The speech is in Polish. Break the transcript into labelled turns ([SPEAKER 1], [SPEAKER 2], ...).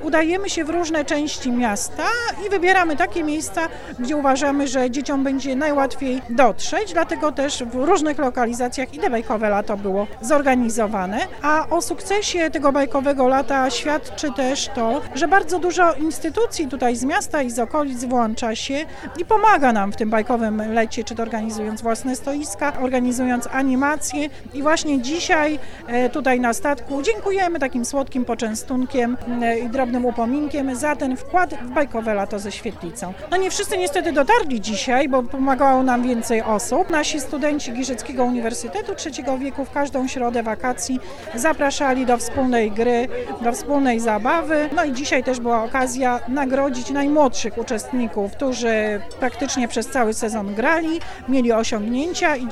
[SPEAKER 1] udajemy się w różne części miasta i wybieramy takie miejsca, gdzie uważamy, że dzieciom będzie najłatwiej dotrzeć, dlatego też w różnych lokalizacjach i te bajkowe lato było zorganizowane. A o sukcesie tego bajkowego lata świadczy też to, że bardzo dużo instytucji tutaj z miasta i z okolic włącza się i pomaga nam w tym bajkowym lecie, czy to organizując własne stoiska, organizując animacje i właśnie dzisiaj tutaj na statku dziękujemy takim słodkim poczęstunkiem i drobnym upominkiem za ten wkład w bajkowe lato ze Świetlicą. No nie wszyscy niestety dotarli dzisiaj, bo pomagało nam więcej osób. Nasi studenci Giżyckiego Uniwersytetu Trzeciego Wieku w każdą środę wakacji zapraszali do wspólnej gry, do wspólnej zabawy. No i dzisiaj też była okazja nagrodzić najmłodszych uczestników, którzy praktycznie przez cały sezon grali, mieli osiągnięcia i